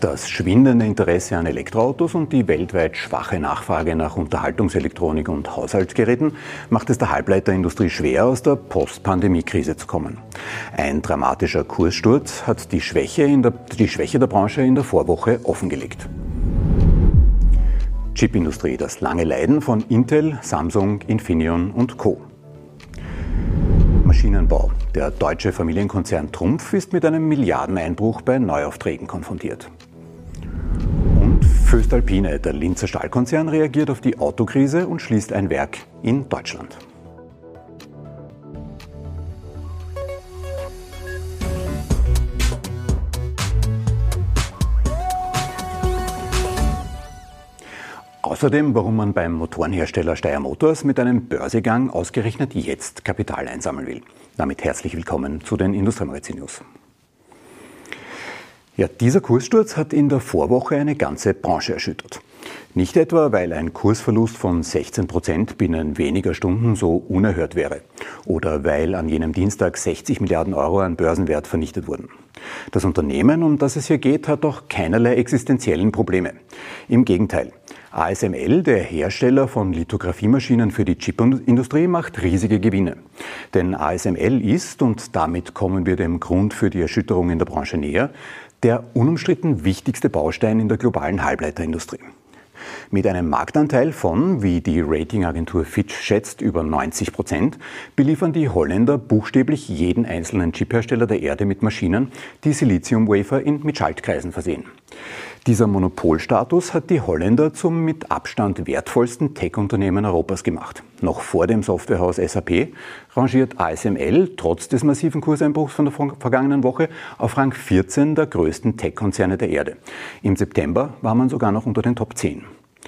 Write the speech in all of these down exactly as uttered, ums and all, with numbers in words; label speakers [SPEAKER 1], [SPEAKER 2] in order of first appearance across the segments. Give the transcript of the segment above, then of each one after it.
[SPEAKER 1] Das schwindende Interesse an Elektroautos und die weltweit schwache Nachfrage nach Unterhaltungselektronik und Haushaltsgeräten macht es der Halbleiterindustrie schwer, aus der Post-Pandemie-Krise zu kommen. Ein dramatischer Kurssturz hat die Schwäche, in der, die Schwäche der Branche in der Vorwoche offengelegt. Chipindustrie, das lange Leiden von Intel, Samsung, Infineon und Co. Maschinenbau. Der deutsche Familienkonzern Trumpf ist mit einem Milliardeneinbruch bei Neuaufträgen konfrontiert. Und voestalpine, der Linzer Stahlkonzern, reagiert auf die Autokrise und schließt ein Werk in Deutschland. Außerdem, warum man beim Motorenhersteller Steyr Motors mit einem Börsegang ausgerechnet jetzt Kapital einsammeln will. Damit herzlich willkommen zu den Industriemagazin News. Ja, dieser Kurssturz hat in der Vorwoche eine ganze Branche erschüttert. Nicht etwa, weil ein Kursverlust von sechzehn Prozent binnen weniger Stunden so unerhört wäre oder weil an jenem Dienstag sechzig Milliarden Euro an Börsenwert vernichtet wurden. Das Unternehmen, um das es hier geht, hat auch keinerlei existenziellen Probleme. Im Gegenteil. A S M L, der Hersteller von Lithografiemaschinen für die Chipindustrie, macht riesige Gewinne. Denn A S M L ist, und damit kommen wir dem Grund für die Erschütterung in der Branche näher, der unumstritten wichtigste Baustein in der globalen Halbleiterindustrie. Mit einem Marktanteil von, wie die Ratingagentur Fitch schätzt, über neunzig Prozent, beliefern die Holländer buchstäblich jeden einzelnen Chiphersteller der Erde mit Maschinen, die Siliziumwafer in, mit Schaltkreisen versehen. Dieser Monopolstatus hat die Holländer zum mit Abstand wertvollsten Tech-Unternehmen Europas gemacht. Noch vor dem Softwarehaus S A P rangiert A S M L trotz des massiven Kurseinbruchs von der vergangenen Woche auf Rang vierzehn der größten Tech-Konzerne der Erde. Im September war man sogar noch unter den Top zehn.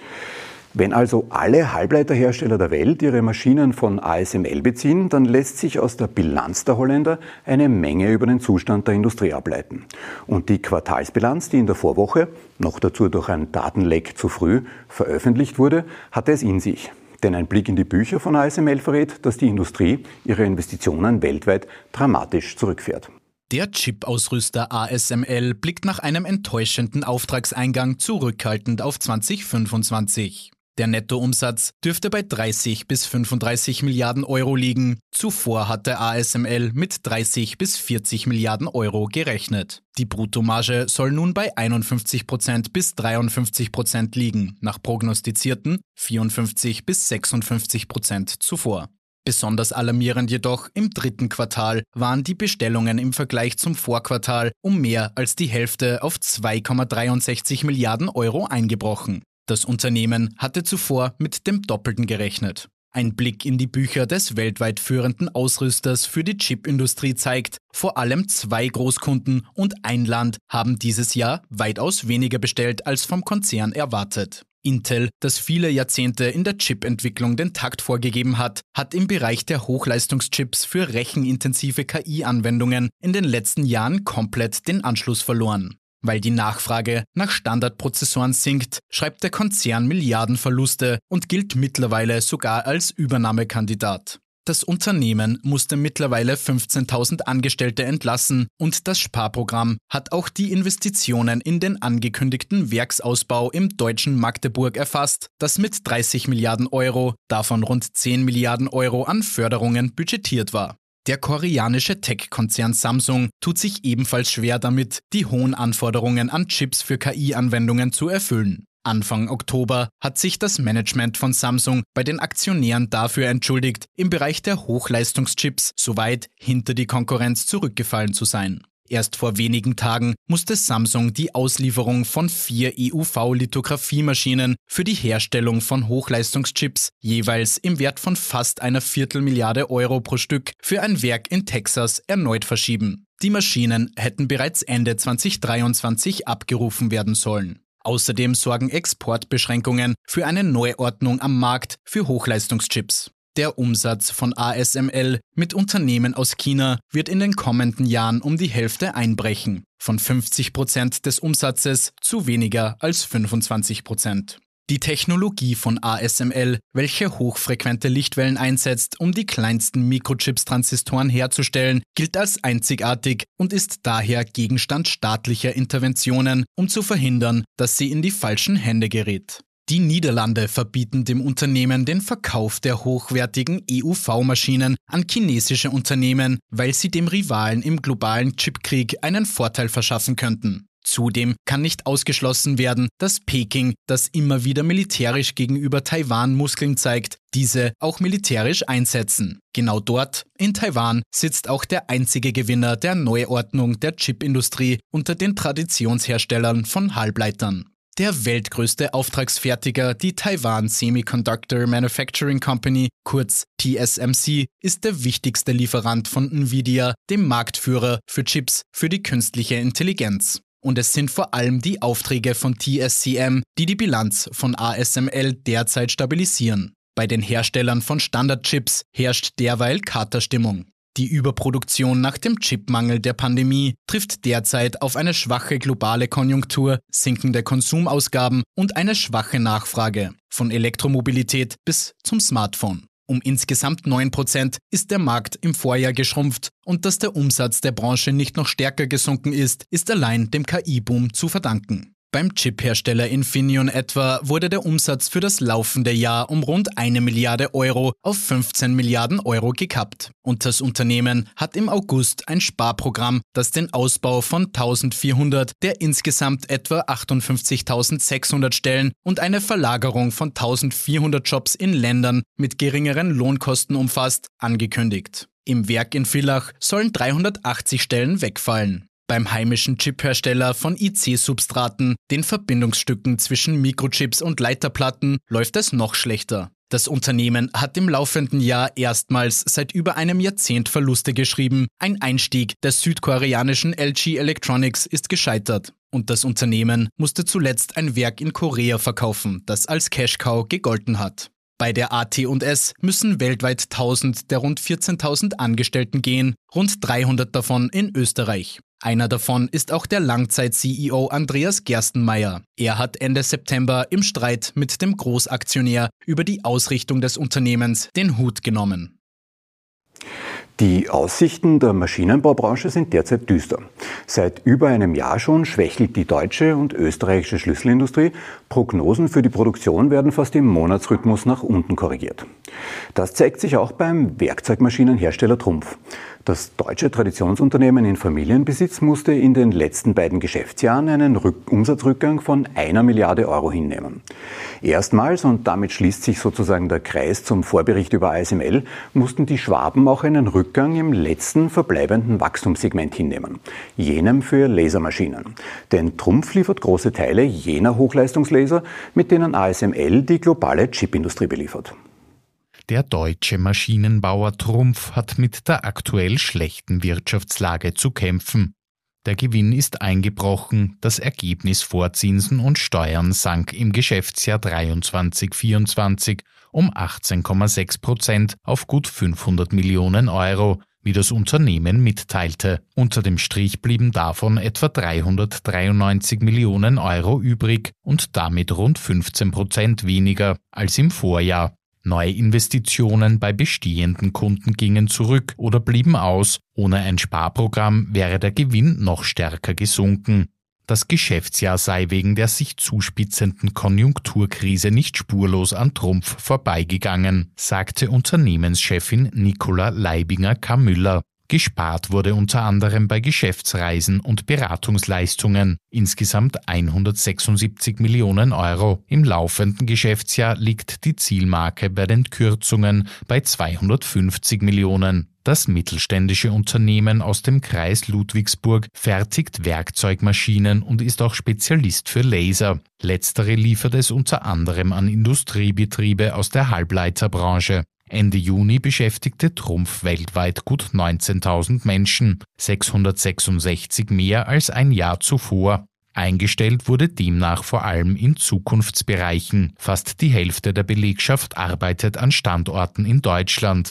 [SPEAKER 1] Wenn also alle Halbleiterhersteller der Welt ihre Maschinen von A S M L beziehen, dann lässt sich aus der Bilanz der Holländer eine Menge über den Zustand der Industrie ableiten. Und die Quartalsbilanz, die in der Vorwoche, noch dazu durch ein Datenleck zu früh, veröffentlicht wurde, hatte es in sich. Denn ein Blick in die Bücher von A S M L verrät, dass die Industrie ihre Investitionen weltweit dramatisch zurückfährt.
[SPEAKER 2] Der Chip-Ausrüster A S M L blickt nach einem enttäuschenden Auftragseingang zurückhaltend auf zwanzig fünfundzwanzig. Der Nettoumsatz dürfte bei dreißig bis fünfunddreißig Milliarden Euro liegen. Zuvor hatte A S M L mit dreißig bis vierzig Milliarden Euro gerechnet. Die Bruttomarge soll nun bei einundfünfzig Prozent bis dreiundfünfzig Prozent liegen, nach prognostizierten vierundfünfzig bis sechsundfünfzig Prozent zuvor. Besonders alarmierend jedoch, im dritten Quartal waren die Bestellungen im Vergleich zum Vorquartal um mehr als die Hälfte auf zwei Komma dreiundsechzig Milliarden Euro eingebrochen. Das Unternehmen hatte zuvor mit dem Doppelten gerechnet. Ein Blick in die Bücher des weltweit führenden Ausrüsters für die Chipindustrie zeigt, vor allem zwei Großkunden und ein Land haben dieses Jahr weitaus weniger bestellt als vom Konzern erwartet. Intel, das viele Jahrzehnte in der Chipentwicklung den Takt vorgegeben hat, hat im Bereich der Hochleistungschips für rechenintensive K I-Anwendungen in den letzten Jahren komplett den Anschluss verloren. Weil die Nachfrage nach Standardprozessoren sinkt, schreibt der Konzern Milliardenverluste und gilt mittlerweile sogar als Übernahmekandidat. Das Unternehmen musste mittlerweile fünfzehntausend Angestellte entlassen und das Sparprogramm hat auch die Investitionen in den angekündigten Werksausbau im deutschen Magdeburg erfasst, das mit dreißig Milliarden Euro, davon rund zehn Milliarden Euro an Förderungen budgetiert war. Der koreanische Tech-Konzern Samsung tut sich ebenfalls schwer damit, die hohen Anforderungen an Chips für K I-Anwendungen zu erfüllen. Anfang Oktober hat sich das Management von Samsung bei den Aktionären dafür entschuldigt, im Bereich der Hochleistungschips so weit hinter die Konkurrenz zurückgefallen zu sein. Erst vor wenigen Tagen musste Samsung die Auslieferung von vier E U V-Lithografiemaschinen für die Herstellung von Hochleistungschips jeweils im Wert von fast einer Viertelmilliarde Euro pro Stück für ein Werk in Texas erneut verschieben. Die Maschinen hätten bereits Ende zwanzig dreiundzwanzig abgerufen werden sollen. Außerdem sorgen Exportbeschränkungen für eine Neuordnung am Markt für Hochleistungschips. Der Umsatz von A S M L mit Unternehmen aus China wird in den kommenden Jahren um die Hälfte einbrechen, von fünfzig Prozent des Umsatzes zu weniger als fünfundzwanzig Prozent. Die Technologie von A S M L, welche hochfrequente Lichtwellen einsetzt, um die kleinsten Mikrochips-Transistoren herzustellen, gilt als einzigartig und ist daher Gegenstand staatlicher Interventionen, um zu verhindern, dass sie in die falschen Hände gerät. Die Niederlande verbieten dem Unternehmen den Verkauf der hochwertigen E U V-Maschinen an chinesische Unternehmen, weil sie dem Rivalen im globalen Chipkrieg einen Vorteil verschaffen könnten. Zudem kann nicht ausgeschlossen werden, dass Peking, das immer wieder militärisch gegenüber Taiwan Muskeln zeigt, diese auch militärisch einsetzen. Genau dort, in Taiwan, sitzt auch der einzige Gewinner der Neuordnung der Chipindustrie unter den Traditionsherstellern von Halbleitern. Der weltgrößte Auftragsfertiger, die Taiwan Semiconductor Manufacturing Company, kurz T S M C, ist der wichtigste Lieferant von Nvidia, dem Marktführer für Chips für die künstliche Intelligenz. Und es sind vor allem die Aufträge von T S C M, die die Bilanz von A S M L derzeit stabilisieren. Bei den Herstellern von Standardchips herrscht derweil Katerstimmung. Die Überproduktion nach dem Chipmangel der Pandemie trifft derzeit auf eine schwache globale Konjunktur, sinkende Konsumausgaben und eine schwache Nachfrage, von Elektromobilität bis zum Smartphone. Um insgesamt neun Prozent ist der Markt im Vorjahr geschrumpft und dass der Umsatz der Branche nicht noch stärker gesunken ist, ist allein dem K I-Boom zu verdanken. Beim Chiphersteller Infineon etwa wurde der Umsatz für das laufende Jahr um rund eine Milliarde Euro auf fünfzehn Milliarden Euro gekappt. Und das Unternehmen hat im August ein Sparprogramm, das den Ausbau von eintausendvierhundert der insgesamt etwa achtundfünfzigtausendsechshundert Stellen und eine Verlagerung von eintausendvierhundert Jobs in Ländern mit geringeren Lohnkosten umfasst, angekündigt. Im Werk in Villach sollen dreihundertachtzig Stellen wegfallen. Beim heimischen Chiphersteller von I C-Substraten, den Verbindungsstücken zwischen Mikrochips und Leiterplatten, läuft es noch schlechter. Das Unternehmen hat im laufenden Jahr erstmals seit über einem Jahrzehnt Verluste geschrieben. Ein Einstieg der südkoreanischen L G Electronics ist gescheitert. Und das Unternehmen musste zuletzt ein Werk in Korea verkaufen, das als Cash-Cow gegolten hat. Bei der A T und S müssen weltweit tausend der rund vierzehntausend Angestellten gehen, rund dreihundert davon in Österreich. Einer davon ist auch der Langzeit-C E O Andreas Gerstenmaier. Er hat Ende September im Streit mit dem Großaktionär über die Ausrichtung des Unternehmens den Hut genommen.
[SPEAKER 1] Die Aussichten der Maschinenbaubranche sind derzeit düster. Seit über einem Jahr schon schwächelt die deutsche und österreichische Schlüsselindustrie. Prognosen für die Produktion werden fast im Monatsrhythmus nach unten korrigiert. Das zeigt sich auch beim Werkzeugmaschinenhersteller Trumpf. Das deutsche Traditionsunternehmen in Familienbesitz musste in den letzten beiden Geschäftsjahren einen Rück- Umsatzrückgang von einer Milliarde Euro hinnehmen. Erstmals, und damit schließt sich sozusagen der Kreis zum Vorbericht über A S M L, mussten die Schwaben auch einen Rückgang im letzten verbleibenden Wachstumssegment hinnehmen, jenem für Lasermaschinen. Denn Trumpf liefert große Teile jener Hochleistungslaser, mit denen A S M L die globale Chipindustrie beliefert.
[SPEAKER 3] Der deutsche Maschinenbauer Trumpf hat mit der aktuell schlechten Wirtschaftslage zu kämpfen. Der Gewinn ist eingebrochen, das Ergebnis vor Zinsen und Steuern sank im Geschäftsjahr dreiundzwanzig vierundzwanzig um achtzehn Komma sechs Prozent auf gut fünfhundert Millionen Euro, wie das Unternehmen mitteilte. Unter dem Strich blieben davon etwa dreihundertdreiundneunzig Millionen Euro übrig und damit rund fünfzehn Prozent weniger als im Vorjahr. Neuinvestitionen bei bestehenden Kunden gingen zurück oder blieben aus. Ohne ein Sparprogramm wäre der Gewinn noch stärker gesunken. Das Geschäftsjahr sei wegen der sich zuspitzenden Konjunkturkrise nicht spurlos an Trumpf vorbeigegangen, sagte Unternehmenschefin Nicola Leibinger-Kamüller. Gespart wurde unter anderem bei Geschäftsreisen und Beratungsleistungen, insgesamt hundertsechsundsiebzig Millionen Euro. Im laufenden Geschäftsjahr liegt die Zielmarke bei den Kürzungen bei zweihundertfünfzig Millionen. Das mittelständische Unternehmen aus dem Kreis Ludwigsburg fertigt Werkzeugmaschinen und ist auch Spezialist für Laser. Letztere liefert es unter anderem an Industriebetriebe aus der Halbleiterbranche. Ende Juni beschäftigte Trumpf weltweit gut neunzehntausend Menschen, sechshundertsechsundsechzig mehr als ein Jahr zuvor. Eingestellt wurde demnach vor allem in Zukunftsbereichen. Fast die Hälfte der Belegschaft arbeitet an Standorten in Deutschland.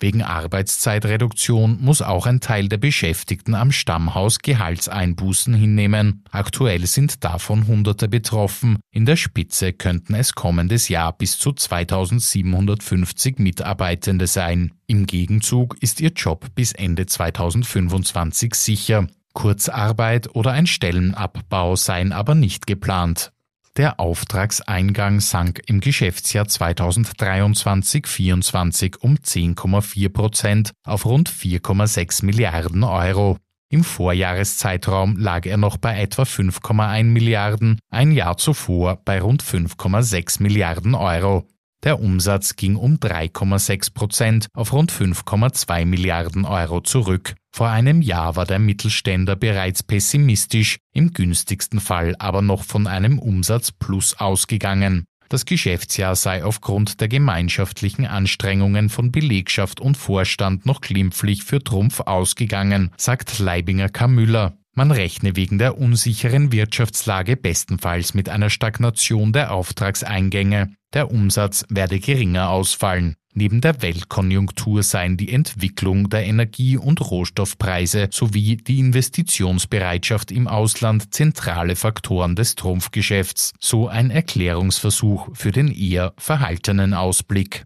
[SPEAKER 3] Wegen Arbeitszeitreduktion muss auch ein Teil der Beschäftigten am Stammhaus Gehaltseinbußen hinnehmen. Aktuell sind davon Hunderte betroffen. In der Spitze könnten es kommendes Jahr bis zu zweitausendsiebenhundertfünfzig Mitarbeitende sein. Im Gegenzug ist ihr Job bis Ende zweitausendfünfundzwanzig sicher. Kurzarbeit oder ein Stellenabbau seien aber nicht geplant. Der Auftragseingang sank im Geschäftsjahr zweitausenddreiundzwanzig vierundzwanzig um zehn Komma vier Prozent auf rund vier Komma sechs Milliarden Euro. Im Vorjahreszeitraum lag er noch bei etwa fünf Komma eins Milliarden, ein Jahr zuvor bei rund fünf Komma sechs Milliarden Euro. Der Umsatz ging um drei Komma sechs Prozent auf rund fünf Komma zwei Milliarden Euro zurück. Vor einem Jahr war der Mittelständler bereits pessimistisch, im günstigsten Fall aber noch von einem Umsatzplus ausgegangen. Das Geschäftsjahr sei aufgrund der gemeinschaftlichen Anstrengungen von Belegschaft und Vorstand noch glimpflich für Trumpf ausgegangen, sagt Leibinger K. Müller. Man rechne wegen der unsicheren Wirtschaftslage bestenfalls mit einer Stagnation der Auftragseingänge. Der Umsatz werde geringer ausfallen. Neben der Weltkonjunktur seien die Entwicklung der Energie- und Rohstoffpreise sowie die Investitionsbereitschaft im Ausland zentrale Faktoren des Trumpfgeschäfts, so ein Erklärungsversuch für den eher verhaltenen Ausblick.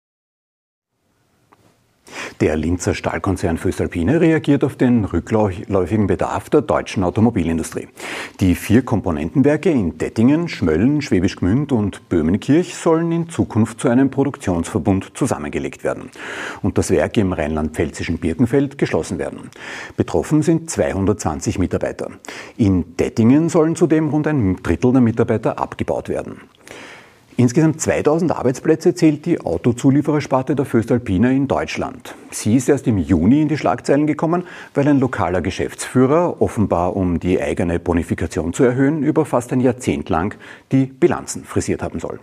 [SPEAKER 1] Der Linzer Stahlkonzern voestalpine reagiert auf den rückläufigen Bedarf der deutschen Automobilindustrie. Die vier Komponentenwerke in Dettingen, Schmölln, Schwäbisch Gmünd und Böhmenkirch sollen in Zukunft zu einem Produktionsverbund zusammengelegt werden und das Werk im rheinland-pfälzischen Birkenfeld geschlossen werden. Betroffen sind zweihundertzwanzig Mitarbeiter. In Dettingen sollen zudem rund ein Drittel der Mitarbeiter abgebaut werden. Insgesamt zweitausend Arbeitsplätze zählt die Autozulieferersparte der voestalpine in Deutschland. Sie ist erst im Juni in die Schlagzeilen gekommen, weil ein lokaler Geschäftsführer, offenbar um die eigene Bonifikation zu erhöhen, über fast ein Jahrzehnt lang die Bilanzen frisiert haben soll.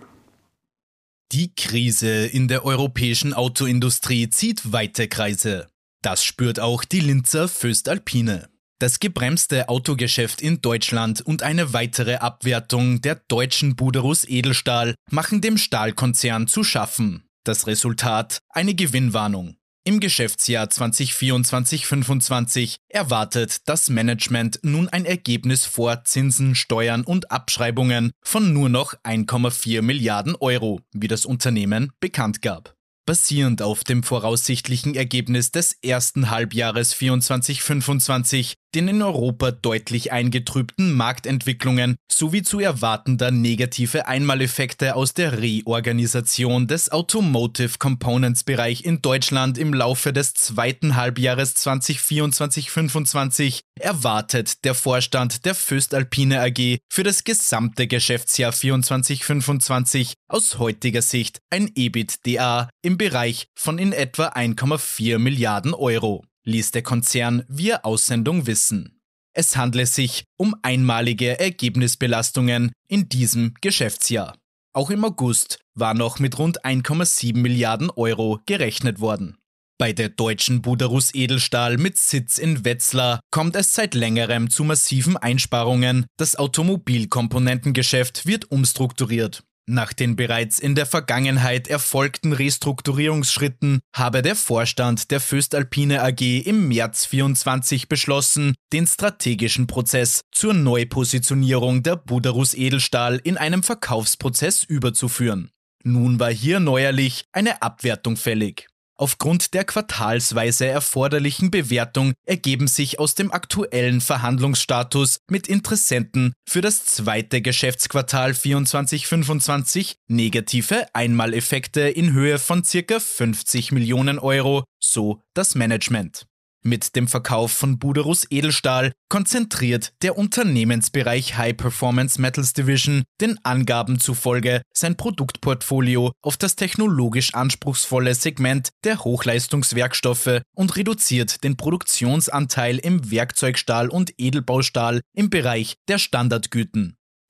[SPEAKER 2] Die Krise in der europäischen Autoindustrie zieht weite Kreise. Das spürt auch die Linzer voestalpine. Das gebremste Autogeschäft in Deutschland und eine weitere Abwertung der deutschen Buderus Edelstahl machen dem Stahlkonzern zu schaffen. Das Resultat: eine Gewinnwarnung. Im Geschäftsjahr zweitausendvierundzwanzig fünfundzwanzig erwartet das Management nun ein Ergebnis vor Zinsen, Steuern und Abschreibungen von nur noch ein Komma vier Milliarden Euro, wie das Unternehmen bekannt gab. Basierend auf dem voraussichtlichen Ergebnis des ersten Halbjahres vierundzwanzig fünfundzwanzig, den in Europa deutlich eingetrübten Marktentwicklungen sowie zu erwartender negative Einmaleffekte aus der Reorganisation des Automotive Components Bereich in Deutschland im Laufe des zweiten Halbjahres zweitausendvierundzwanzig fünfundzwanzig erwartet der Vorstand der voestalpine A G für das gesamte Geschäftsjahr vierundzwanzig fünfundzwanzig aus heutiger Sicht ein EBITDA im Bereich von in etwa ein Komma vier Milliarden Euro, ließ der Konzern via Aussendung wissen. Es handle sich um einmalige Ergebnisbelastungen in diesem Geschäftsjahr. Auch im August war noch mit rund ein Komma sieben Milliarden Euro gerechnet worden. Bei der deutschen Buderus Edelstahl mit Sitz in Wetzlar kommt es seit längerem zu massiven Einsparungen. Das Automobilkomponentengeschäft wird umstrukturiert. Nach den bereits in der Vergangenheit erfolgten Restrukturierungsschritten habe der Vorstand der voestalpine A G im März vierundzwanzig beschlossen, den strategischen Prozess zur Neupositionierung der Buderus Edelstahl in einem Verkaufsprozess überzuführen. Nun war hier neuerlich eine Abwertung fällig. Aufgrund der quartalsweise erforderlichen Bewertung ergeben sich aus dem aktuellen Verhandlungsstatus mit Interessenten für das zweite Geschäftsquartal vierundzwanzig fünfundzwanzig negative Einmaleffekte in Höhe von ca. fünfzig Millionen Euro, so das Management. Mit dem Verkauf von Buderus Edelstahl konzentriert der Unternehmensbereich High Performance Metals Division den Angaben zufolge sein Produktportfolio auf das technologisch anspruchsvolle Segment der Hochleistungswerkstoffe und reduziert den Produktionsanteil im Werkzeugstahl und Edelbaustahl im Bereich der Standardgüten.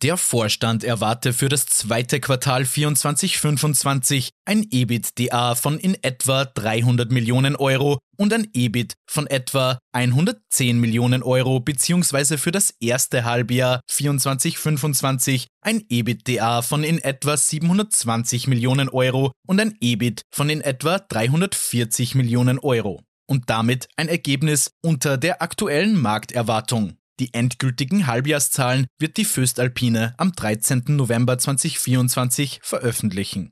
[SPEAKER 2] Der Vorstand erwarte für das zweite Quartal vierundzwanzig fünfundzwanzig ein EBITDA von in etwa dreihundert Millionen Euro und ein E B I T von etwa hundertzehn Millionen Euro bzw. für das erste Halbjahr vierundzwanzig fünfundzwanzig ein EBITDA von in etwa siebenhundertzwanzig Millionen Euro und ein E B I T von in etwa dreihundertvierzig Millionen Euro. Und damit ein Ergebnis unter der aktuellen Markterwartung. Die endgültigen Halbjahreszahlen wird die voestalpine am dreizehnten November zweitausendvierundzwanzig veröffentlichen.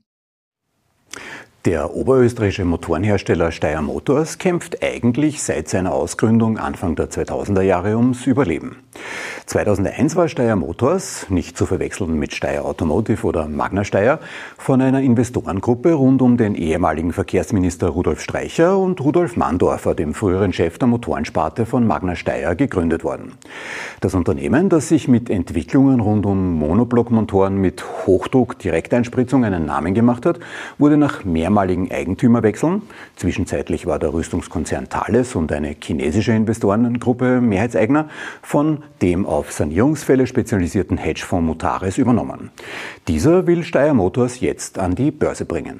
[SPEAKER 1] Der oberösterreichische Motorenhersteller Steyr Motors kämpft eigentlich seit seiner Ausgründung Anfang der zweitausender Jahre ums Überleben. zweitausendeins war Steyr Motors, nicht zu verwechseln mit Steyr Automotive oder Magna Steyr, von einer Investorengruppe rund um den ehemaligen Verkehrsminister Rudolf Streicher und Rudolf Mandorfer, dem früheren Chef der Motorensparte von Magna Steyr, gegründet worden. Das Unternehmen, das sich mit Entwicklungen rund um Monoblockmotoren mit Hochdruck-Direkteinspritzung einen Namen gemacht hat, wurde nach mehrmaligen Eigentümerwechseln, zwischenzeitlich war der Rüstungskonzern Thales und eine chinesische Investorengruppe Mehrheitseigner, von dem auf Sanierungsfälle spezialisierten Hedgefonds Mutares übernommen. Dieser will Steyr Motors jetzt an die Börse bringen.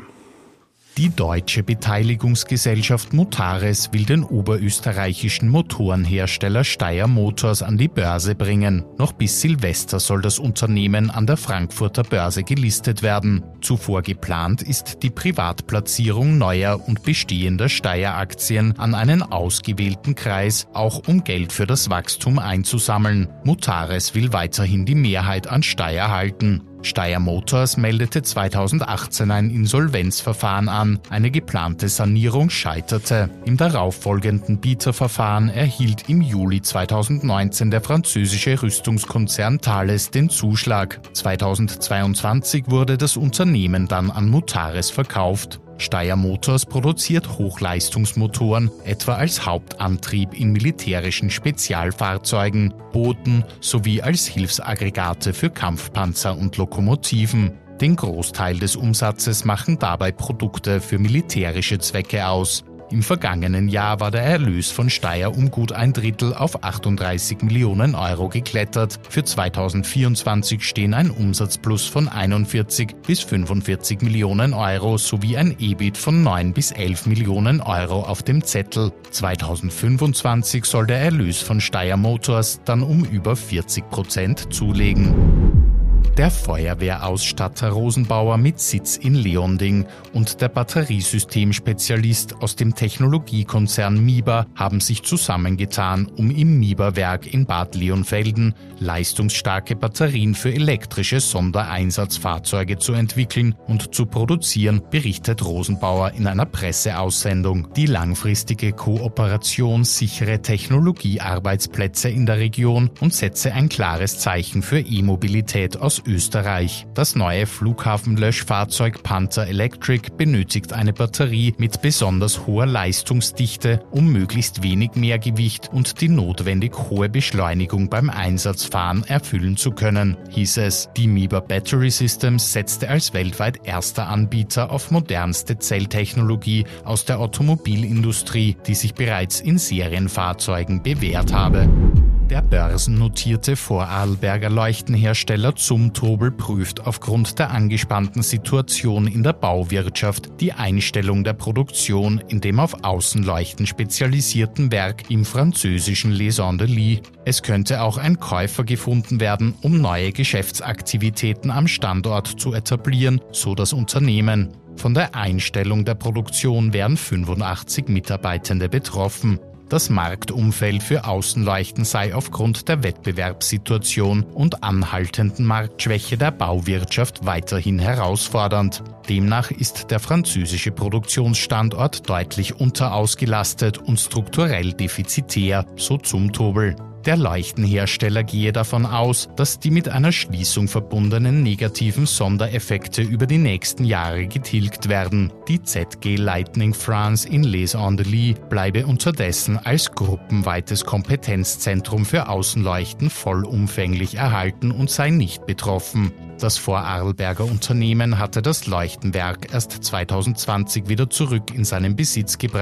[SPEAKER 3] Die deutsche Beteiligungsgesellschaft Mutares will den oberösterreichischen Motorenhersteller Steyr Motors an die Börse bringen. Noch bis Silvester soll das Unternehmen an der Frankfurter Börse gelistet werden. Zuvor geplant ist die Privatplatzierung neuer und bestehender Steyr-Aktien an einen ausgewählten Kreis, auch um Geld für das Wachstum einzusammeln. Mutares will weiterhin die Mehrheit an Steyr halten. Steyr Motors meldete zweitausendachtzehn ein Insolvenzverfahren an. Eine geplante Sanierung scheiterte. Im darauffolgenden Bieterverfahren erhielt im Juli zweitausendneunzehn der französische Rüstungskonzern Thales den Zuschlag. zweitausendzweiundzwanzig wurde das Unternehmen dann an Mutares verkauft. Steyr Motors produziert Hochleistungsmotoren, etwa als Hauptantrieb in militärischen Spezialfahrzeugen, Booten sowie als Hilfsaggregate für Kampfpanzer und Lokomotiven. Den Großteil des Umsatzes machen dabei Produkte für militärische Zwecke aus. Im vergangenen Jahr war der Erlös von Steyr um gut ein Drittel auf achtunddreißig Millionen Euro geklettert. Für zweitausendvierundzwanzig stehen ein Umsatzplus von einundvierzig bis fünfundvierzig Millionen Euro sowie ein E B I T von neun bis elf Millionen Euro auf dem Zettel. zweitausendfünfundzwanzig soll der Erlös von Steyr Motors dann um über vierzig Prozent zulegen. Der Feuerwehrausstatter Rosenbauer mit Sitz in Leonding und der Batteriesystemspezialist aus dem Technologiekonzern Miba haben sich zusammengetan, um im Miba-Werk in Bad Leonfelden leistungsstarke Batterien für elektrische Sondereinsatzfahrzeuge zu entwickeln und zu produzieren, berichtet Rosenbauer in einer Presseaussendung. Die langfristige Kooperation sichere Technologiearbeitsplätze in der Region und setze ein klares Zeichen für E-Mobilität aus Österreich. Das neue Flughafenlöschfahrzeug Panther Electric benötigt eine Batterie mit besonders hoher Leistungsdichte, um möglichst wenig Mehrgewicht und die notwendig hohe Beschleunigung beim Einsatzfahren erfüllen zu können, hieß es. Die Miba Battery Systems setzte als weltweit erster Anbieter auf modernste Zelltechnologie aus der Automobilindustrie, die sich bereits in Serienfahrzeugen bewährt habe. Der börsennotierte Vorarlberger Leuchtenhersteller Zumtobel prüft aufgrund der angespannten Situation in der Bauwirtschaft die Einstellung der Produktion in dem auf Außenleuchten spezialisierten Werk im französischen Les Andelys. Es könnte auch ein Käufer gefunden werden, um neue Geschäftsaktivitäten am Standort zu etablieren, so das Unternehmen. Von der Einstellung der Produktion wären fünfundachtzig Mitarbeitende betroffen. Das Marktumfeld für Außenleuchten sei aufgrund der Wettbewerbssituation und anhaltenden Marktschwäche der Bauwirtschaft weiterhin herausfordernd. Demnach ist der französische Produktionsstandort deutlich unterausgelastet und strukturell defizitär, so Zumtobel. Der Leuchtenhersteller gehe davon aus, dass die mit einer Schließung verbundenen negativen Sondereffekte über die nächsten Jahre getilgt werden. Die Z G Lightning France in Les Andelys bleibe unterdessen als gruppenweites Kompetenzzentrum für Außenleuchten vollumfänglich erhalten und sei nicht betroffen. Das Vorarlberger Unternehmen hatte das Leuchtenwerk erst zweitausendzwanzig wieder zurück in seinen Besitz gebracht.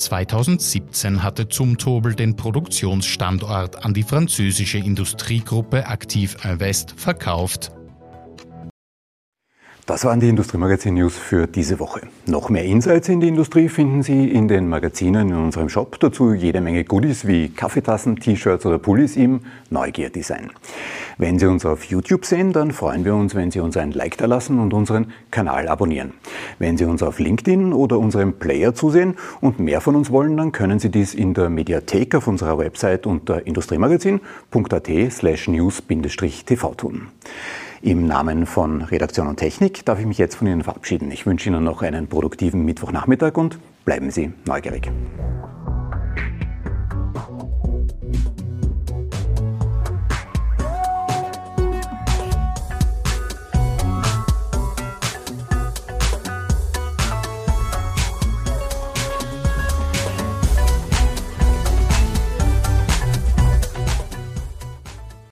[SPEAKER 3] zweitausendsiebzehn hatte Zumtobel den Produktionsstandort an die französische Industriegruppe Active Invest verkauft.
[SPEAKER 1] Das waren die Industriemagazin-News für diese Woche. Noch mehr Insights in die Industrie finden Sie in den Magazinen in unserem Shop. Dazu jede Menge Goodies wie Kaffeetassen, T-Shirts oder Pullis im Neugier-Design. Wenn Sie uns auf YouTube sehen, dann freuen wir uns, wenn Sie uns ein Like da lassen und unseren Kanal abonnieren. Wenn Sie uns auf LinkedIn oder unserem Player zusehen und mehr von uns wollen, dann können Sie dies in der Mediathek auf unserer Website unter industriemagazin punkt at slash news Bindestrich T V tun. Im Namen von Redaktion und Technik darf ich mich jetzt von Ihnen verabschieden. Ich wünsche Ihnen noch einen produktiven Mittwochnachmittag und bleiben Sie neugierig.